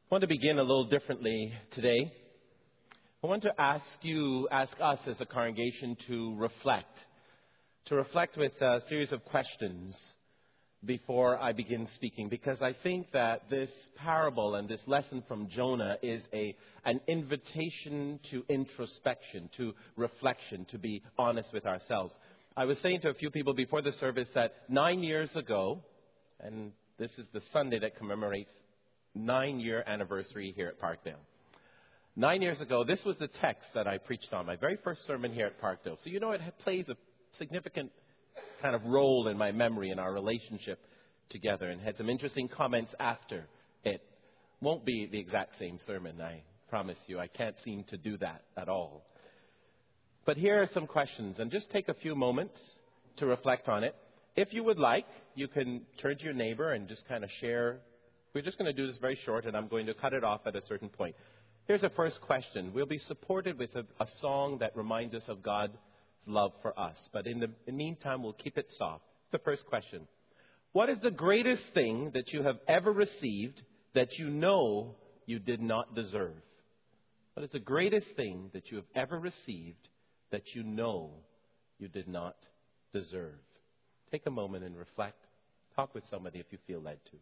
I want to begin a little differently today. I want to ask us as a congregation to reflect with a series of questions before I begin speaking, because I think that this parable and this lesson from Jonah is an invitation to introspection, to reflection, to be honest with ourselves. I was saying to a few people before the service that 9 years ago, and this is the Sunday that commemorates 9-year anniversary here at Parkdale. 9 years ago, this was the text that I preached on, my very first sermon here at Parkdale. So it plays a significant kind of role in my memory and our relationship together, and had some interesting comments after it. Won't be the exact same sermon, I promise you. I can't seem to do that at all. But here are some questions, and just take a few moments to reflect on it. If you would like, you can turn to your neighbor and just kind of share. We're just going to do this very short, and I'm going to cut it off at a certain point. Here's the first question. We'll be supported with a song that reminds us of God's love for us. But in the meantime, we'll keep it soft. The first question. What is the greatest thing that you have ever received that you know you did not deserve? What is the greatest thing that you have ever received that you know you did not deserve? Take a moment and reflect. Talk with somebody if you feel led to.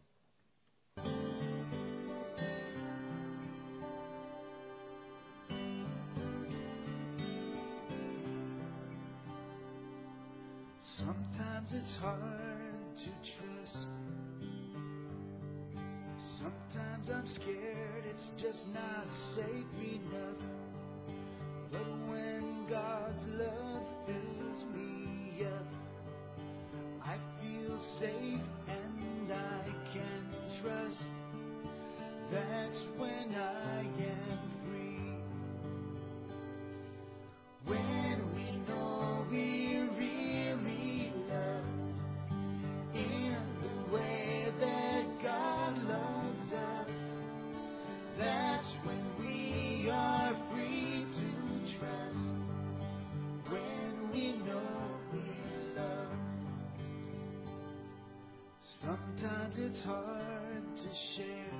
Sometimes it's hard to trust. Sometimes I'm scared it's just not safe enough. But when God's love fills me up, I feel safe and I can trust. That's when I am free. When we know we really love in the way that God loves us, that's when we are free to trust. When we know we love. Sometimes it's hard to share.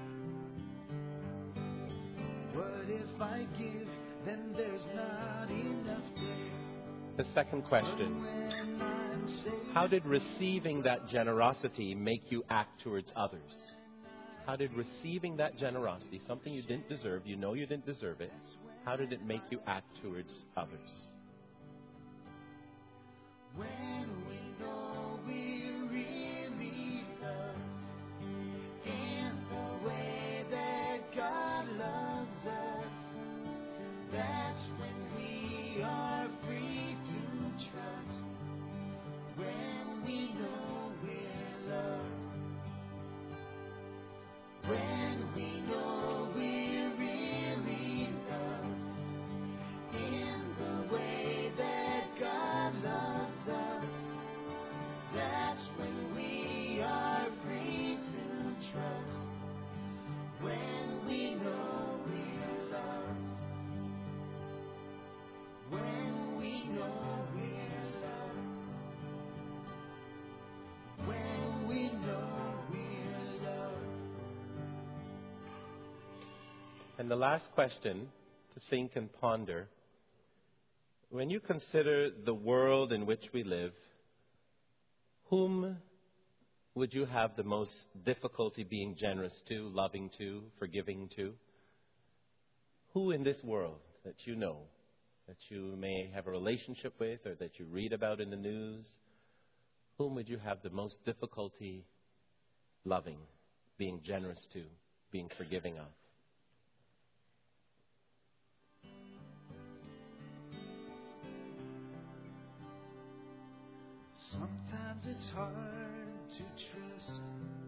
What if I give, then there's not enough there. The second question. How did receiving that generosity make you act towards others? How did receiving that generosity, something you didn't deserve, you know you didn't deserve it, how did it make you act towards others? When we know we really love in the way that God loves us, that's when we are free to trust. When we know we're loved. When we know we really love in the way that God loves us, that's when we are free to trust. When we know we're loved. When we know we're loved. When we know we're loved. And the last question to think and ponder. When you consider the world in which we live, whom would you have the most difficulty being generous to, loving to, forgiving to? Who in this world that you know, that you may have a relationship with or that you read about in the news, whom would you have the most difficulty loving, being generous to, being forgiving of? Sometimes it's hard to trust.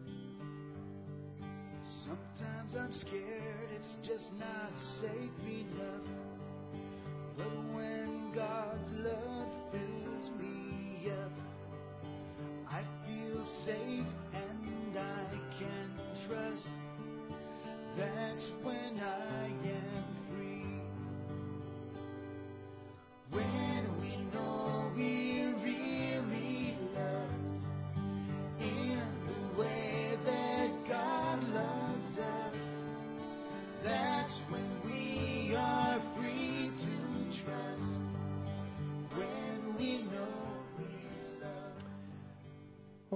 Sometimes I'm scared it's just not safe enough. But when God's love fills me up, I feel safe and I can trust. That's when I am free. When we know we really love in the way that God loves us,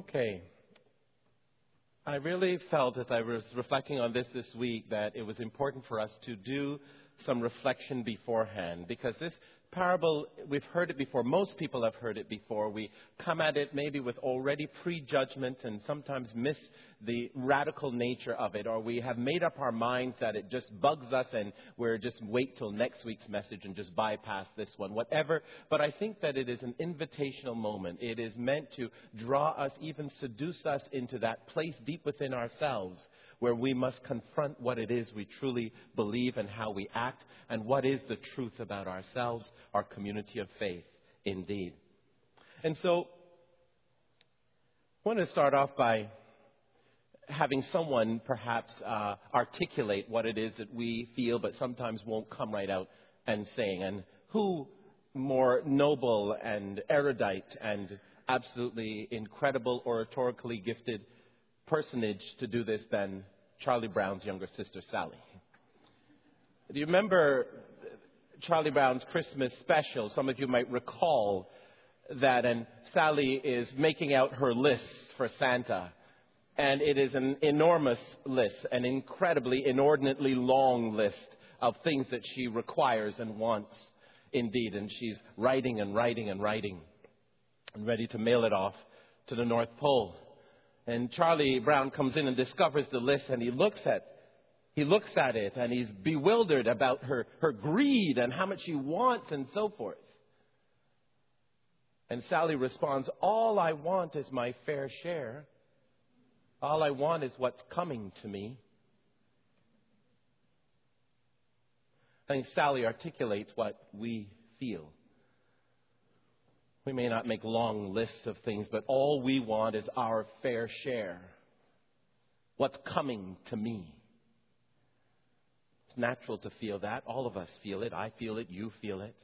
Okay. I really felt as I was reflecting on this week that it was important for us to do some reflection beforehand, because this parable, we've heard it before. Most people have heard it before. We come at it maybe with already prejudgment and sometimes miss the radical nature of it, or we have made up our minds that it just bugs us and we're just wait till next week's message and just bypass this one, whatever. But I think that it is an invitational moment. It is meant to draw us, even seduce us into that place deep within ourselves where we must confront what it is we truly believe and how we act, and what is the truth about ourselves, our community of faith, indeed. And so, I want to start off by having someone perhaps articulate what it is that we feel, but sometimes won't come right out and saying. And who more noble and erudite and absolutely incredible oratorically gifted personage to do this than Charlie Brown's younger sister, Sally. Do you remember Charlie Brown's Christmas special? Some of you might recall that, and Sally is making out her lists for Santa. And it is an enormous list, an incredibly, inordinately long list of things that she requires and wants, indeed. And she's writing and writing and writing and ready to mail it off to the North Pole. And Charlie Brown comes in and discovers the list, and he looks at it, and he's bewildered about her greed and how much she wants and so forth. And Sally responds, "All I want is my fair share. All I want is what's coming to me." I think Sally articulates what we feel. We may not make long lists of things, but all we want is our fair share. What's coming to me? It's natural to feel that. All of us feel it. I feel it. You feel it.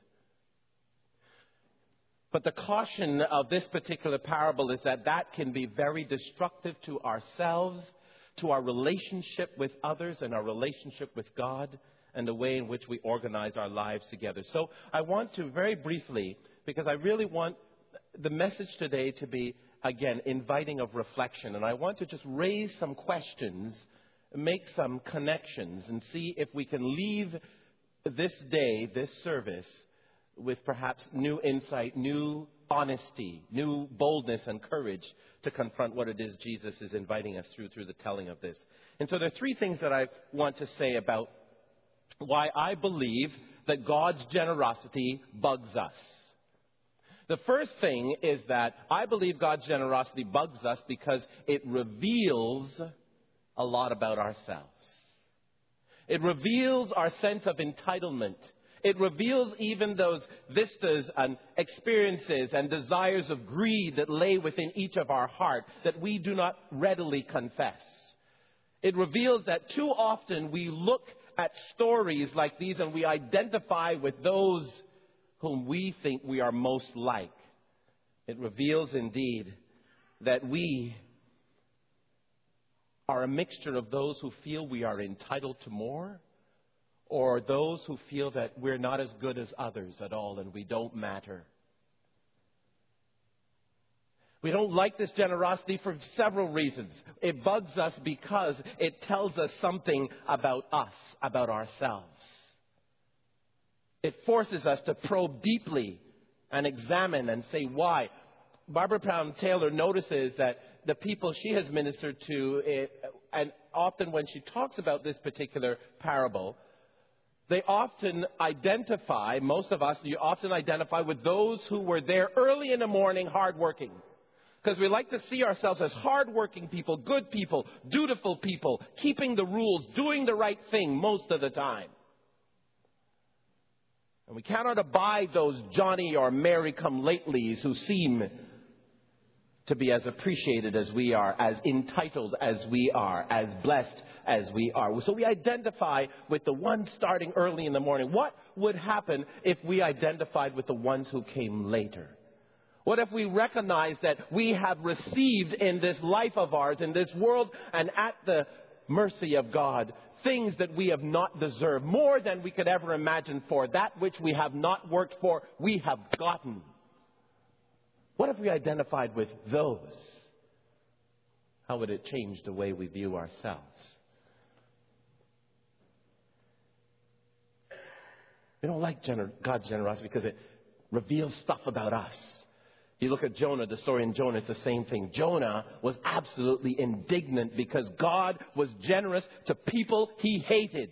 But the caution of this particular parable is that that can be very destructive to ourselves, to our relationship with others, and our relationship with God, and the way in which we organize our lives together. So I want to very briefly, because I really want the message today to be, again, inviting of reflection. And I want to just raise some questions, make some connections, and see if we can leave this day, this service, with perhaps new insight, new honesty, new boldness and courage to confront what it is Jesus is inviting us through the telling of this. And so there are three things that I want to say about why I believe that God's generosity bugs us. The first thing is that I believe God's generosity bugs us because it reveals a lot about ourselves. It reveals our sense of entitlement. It reveals even those vistas and experiences and desires of greed that lay within each of our heart that we do not readily confess. It reveals that too often we look at stories like these and we identify with those whom we think we are most like. It reveals indeed that we are a mixture of those who feel we are entitled to more, or those who feel that we're not as good as others at all and we don't matter. We don't like this generosity for several reasons. It bugs us because it tells us something about us, about ourselves. It forces us to probe deeply and examine and say why. Barbara Brown Taylor notices that the people she has ministered to, and often when she talks about this particular parable, they often identify, most of us, you often identify with those who were there early in the morning, hardworking. Because we like to see ourselves as hardworking people, good people, dutiful people, keeping the rules, doing the right thing most of the time. And we cannot abide those Johnny or Mary come latelys who seem to be as appreciated as we are, as entitled as we are, as blessed as we are. So we identify with the ones starting early in the morning. What would happen if we identified with the ones who came later? What if we recognize that we have received in this life of ours, in this world, and at the mercy of God, things that we have not deserved, more than we could ever imagine for. That which we have not worked for, we have gotten. What if we identified with those How would it change the way we view ourselves? We don't like God's generosity because it reveals stuff about us. You look at Jonah, the story in Jonah, it's the same thing. Jonah was absolutely indignant because God was generous to people he hated.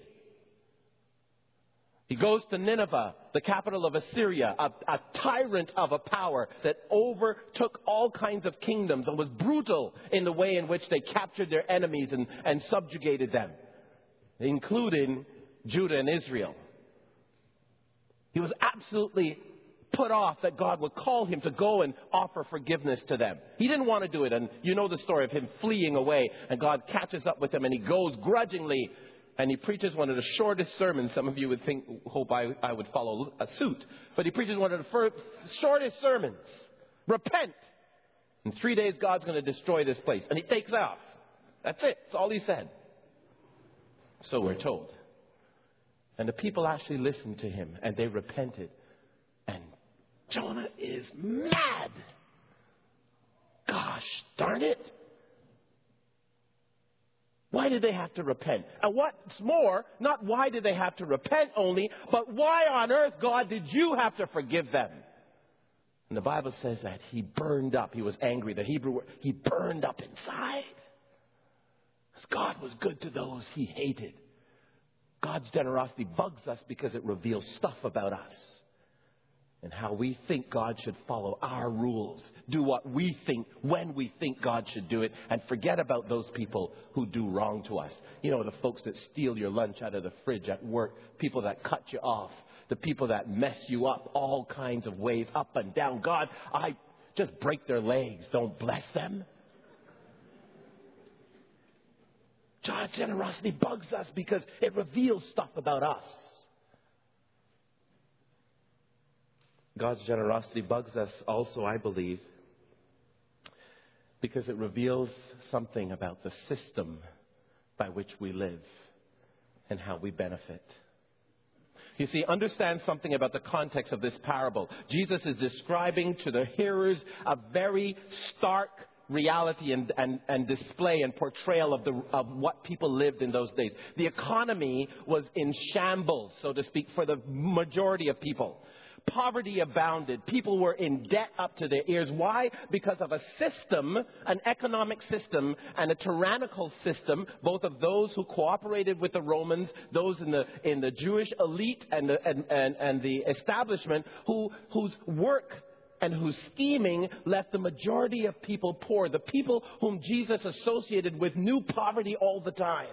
He goes to Nineveh, the capital of Assyria, a tyrant of a power that overtook all kinds of kingdoms and was brutal in the way in which they captured their enemies and subjugated them, including Judah and Israel. He was absolutely put off that God would call him to go and offer forgiveness to them. He didn't want to do it. And you know the story of him fleeing away. And God catches up with him and he goes grudgingly. And he preaches one of the shortest sermons. Some of you would hope I would follow a suit. But he preaches one of the shortest sermons. Repent. In 3 days, God's going to destroy this place. And he takes off. That's it. That's all he said. So we're told. And the people actually listened to him. And they repented. And Jonah is mad. Gosh darn it. Why did they have to repent? And what's more, not why did they have to repent only, but why on earth, God, did you have to forgive them? And the Bible says that he burned up. He was angry. The Hebrew word, he burned up inside. Because God was good to those he hated. God's generosity bugs us because it reveals stuff about us. And how we think God should follow our rules. Do what we think when we think God should do it. And forget about those people who do wrong to us. You know, the folks that steal your lunch out of the fridge at work. People that cut you off. The people that mess you up all kinds of ways, up and down. God, I just break their legs. Don't bless them. God's generosity bugs us because it reveals stuff about us. God's generosity bugs us also, I believe, because it reveals something about the system by which we live and how we benefit. You see, understand something about the context of this parable. Jesus is describing to the hearers a very stark reality and display and portrayal of what people lived in those days. The economy was in shambles, so to speak, for the majority of people. Poverty abounded. People were in debt up to their ears. Why? Because of a system, an economic system, and a tyrannical system, both of those who cooperated with the Romans, those in the Jewish elite and the establishment, whose work and whose scheming left the majority of people poor. The people whom Jesus associated with knew poverty all the time.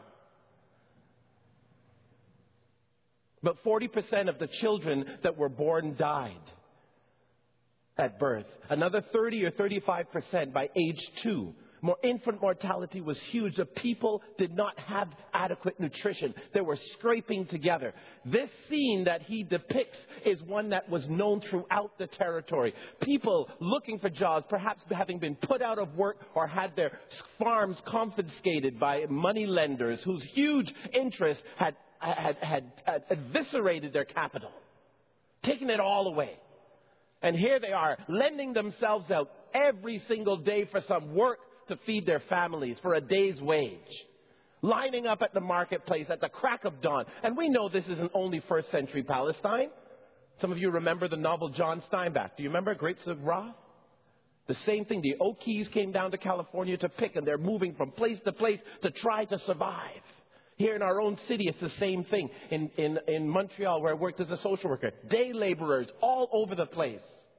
But 40% of the children that were born died at birth. Another 30 or 35% by age 2. Infant mortality was huge. The people did not have adequate nutrition. They were scraping together. This scene that he depicts is one that was known throughout the territory. People looking for jobs, perhaps having been put out of work or had their farms confiscated by money lenders whose huge interest had eviscerated their capital, taking it all away. And here they are, lending themselves out every single day for some work to feed their families, for a day's wage. Lining up at the marketplace at the crack of dawn. And we know this isn't only first century Palestine. Some of you remember the novel John Steinbeck. Do you remember Grapes of Wrath? The same thing. The Okies came down to California to pick, and they're moving from place to place to try to survive. Here in our own city, it's the same thing. In Montreal, where I worked as a social worker, day laborers all over the place.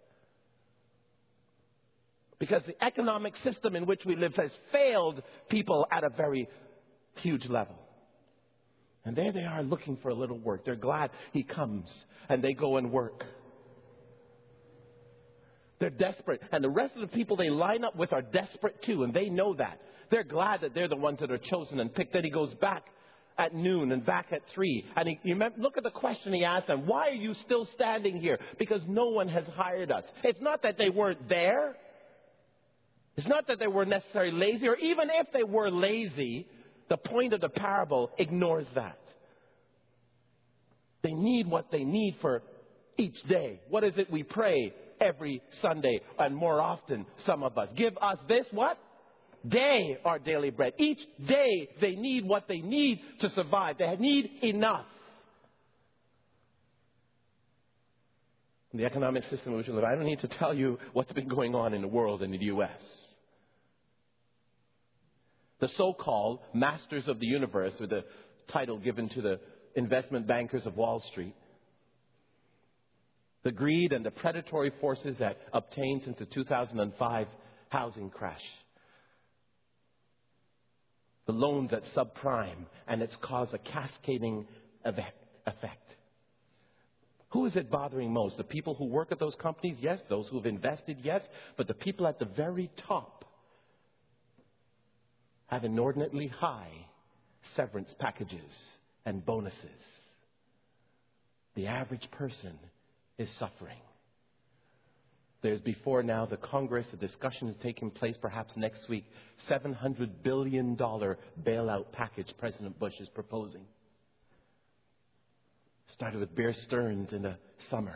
Because the economic system in which we live has failed people at a very huge level. And there they are looking for a little work. They're glad he comes, and they go and work. They're desperate. And the rest of the people they line up with are desperate too, and they know that. They're glad that they're the ones that are chosen and picked. Then he goes back at noon and back at 3. And look at the question he asked them. Why are you still standing here? Because no one has hired us. It's not that they weren't there. It's not that they were necessarily lazy. Or even if they were lazy, the point of the parable ignores that. They need what they need for each day. What is it we pray every Sunday and more often, some of us? Give us this what? day our daily bread. Each day they need what they need to survive. They need enough. The economic system in which we live, I don't need to tell you what's been going on in the world and in the U.S. The so-called masters of the universe, or the title given to the investment bankers of Wall Street, the greed and the predatory forces that obtained since the 2005 housing crash, the loans at subprime, and it's caused a cascading effect. Who is it bothering most? The people who work at those companies? Yes. Those who have invested? Yes. But the people at the very top have inordinately high severance packages and bonuses. The average person is suffering. There's before now the Congress, a discussion is taking place perhaps next week, $700 billion bailout package President Bush is proposing. Started with Bear Stearns in the summer.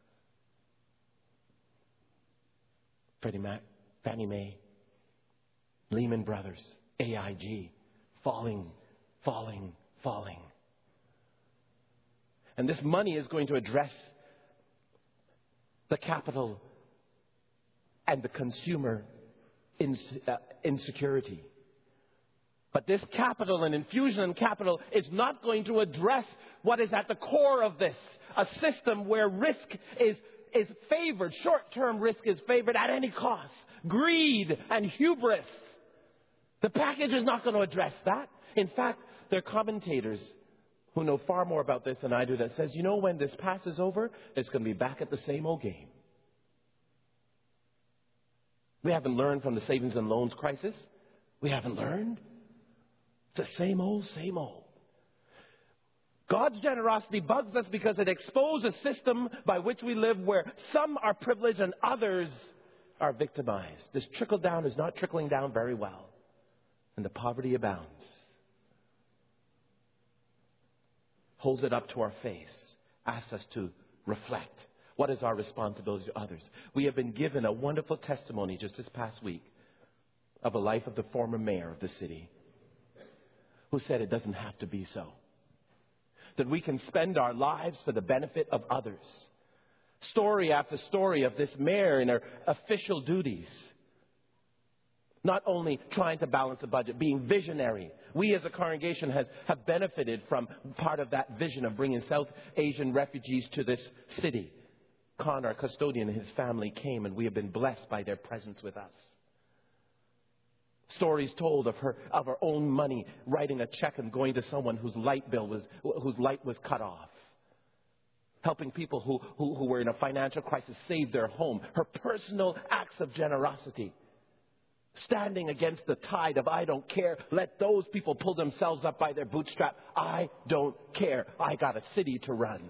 Freddie Mac, Fannie Mae, Lehman Brothers, AIG, falling. And this money is going to address the capital and the consumer insecurity. But this capital and infusion in capital is not going to address what is at the core of this. A system where risk is favored, short-term risk is favored at any cost. Greed and hubris. The package is not going to address that. In fact, there are commentators who know far more about this than I do that says, you know, when this passes over, it's going to be back at the same old game. We haven't learned from the savings and loans crisis. We haven't learned. It's the same old, same old. God's generosity bugs us because it exposes a system by which we live where some are privileged and others are victimized. This trickle down is not trickling down very well. And the poverty abounds. Holds it up to our face. Asks us to reflect. What is our responsibility to others? We have been given a wonderful testimony just this past week of a life of the former mayor of the city, who said it doesn't have to be so. That we can spend our lives for the benefit of others. Story after story of this mayor in her official duties. Not only trying to balance the budget, being visionary. We as a congregation have benefited from part of that vision of bringing South Asian refugees to this city. Khan, our custodian, and his family came, and we have been blessed by their presence with us. Stories told of her own money, writing a check and going to someone whose light was cut off. Helping people who were in a financial crisis save their home. Her personal acts of generosity. Standing against the tide of I don't care. Let those people pull themselves up by their bootstrap. I don't care. I got a city to run.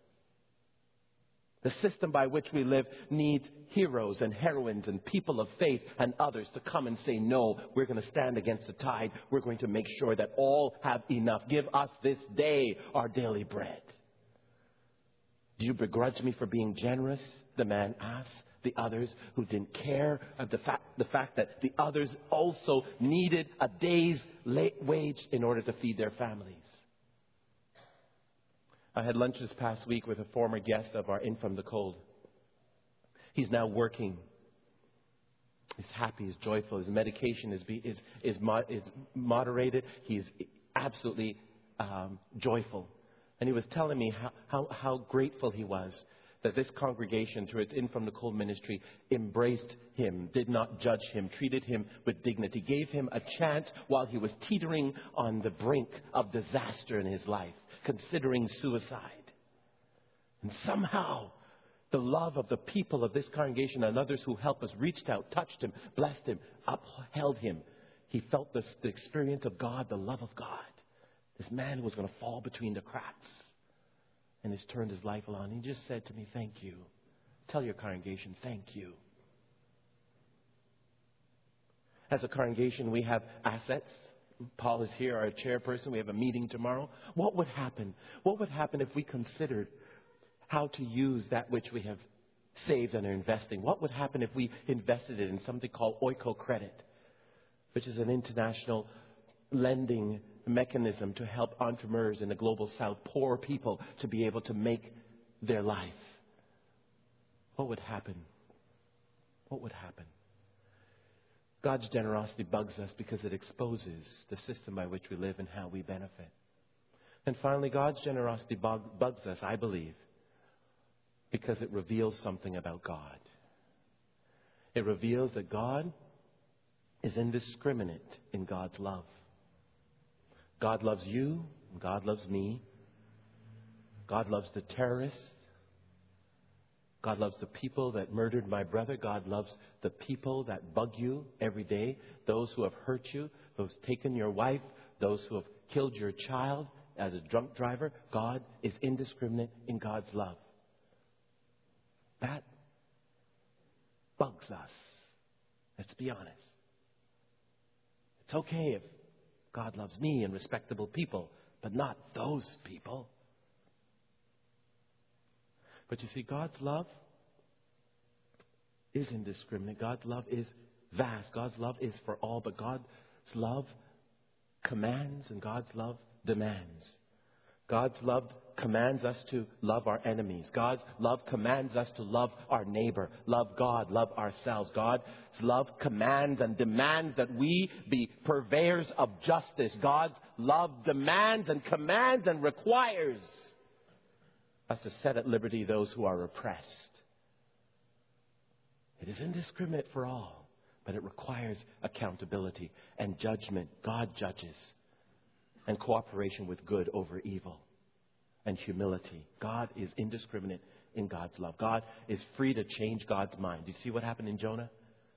The system by which we live needs heroes and heroines and people of faith and others to come and say, no, we're going to stand against the tide. We're going to make sure that all have enough. Give us this day our daily bread. Do you begrudge me for being generous? The man asked. The others who didn't care of the fact that the others also needed a day's wage in order to feed their families. I had lunch this past week with a former guest of our In From the Cold. He's now working. He's happy, he's joyful. His medication is moderated. He's absolutely joyful. And he was telling me how grateful he was that this congregation, through its In From the Cold ministry, embraced him, did not judge him, treated him with dignity, gave him a chance while he was teetering on the brink of disaster in his life, considering suicide. And somehow, the love of the people of this congregation and others who helped us reached out, touched him, blessed him, upheld him. He felt the experience of God, the love of God. This man was going to fall between the cracks. And he's turned his life around. He just said to me, thank you. Tell your congregation, thank you. As a congregation, we have assets. Paul is here, our chairperson. We have a meeting tomorrow. What would happen? What would happen if we considered how to use that which we have saved and are investing? What would happen if we invested it in something called Oiko Credit? which is an international lending mechanism to help entrepreneurs in the global south, poor people, to be able to make their life. What would happen? What would happen? God's generosity bugs us because it exposes the system by which we live and how we benefit. And finally, God's generosity bugs us, I believe, because it reveals something about God. It reveals that God is indiscriminate in God's love. God loves you. God loves me. God loves the terrorists. God loves the people that murdered my brother. God loves the people that bug you every day. Those who have hurt you, those who have taken your wife, those who have killed your child as a drunk driver. God is indiscriminate in God's love. That bugs us. Let's be honest. It's okay if God loves me and respectable people, but not those people. But you see, God's love is indiscriminate. God's love is vast. God's love is for all. But God's love commands and God's love demands. God's love commands us to love our enemies. God's love commands us to love our neighbor, love God, love ourselves. God's love commands and demands that we be purveyors of justice. God's love demands and commands and requires us to set at liberty those who are oppressed. It is indiscriminate for all, but it requires accountability and judgment. God judges. And cooperation with good over evil. And humility. God is indiscriminate in God's love. God is free to change God's mind. Do you see what happened in Jonah?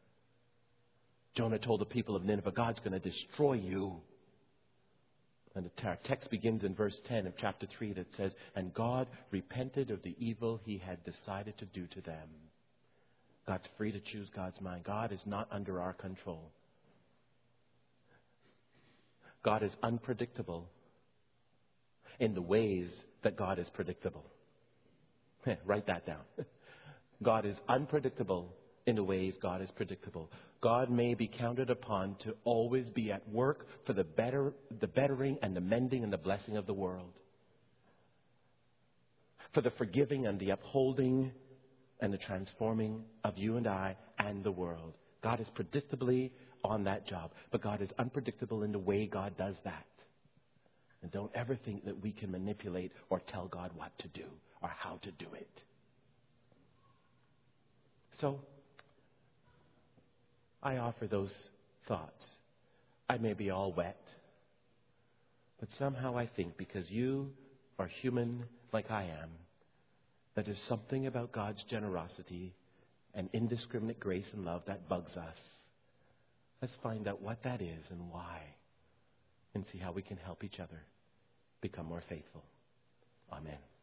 Jonah told the people of Nineveh, God's going to destroy you. And our text begins in verse 10 of chapter 3 that says, and God repented of the evil he had decided to do to them. God's free to choose God's mind. God is not under our control. God is unpredictable in the ways that God is predictable. Write that down. God is unpredictable in the ways God is predictable. God may be counted upon to always be at work for the bettering and the mending and the blessing of the world. For the forgiving and the upholding and the transforming of you and I and the world. God is predictably on that job. But God is unpredictable in the way God does that. And don't ever think that we can manipulate or tell God what to do or how to do it. So, I offer those thoughts. I may be all wet. But somehow I think because you are human like I am, that there's something about God's generosity and indiscriminate grace and love that bugs us. Let's find out what that is and why, and see how we can help each other become more faithful. Amen.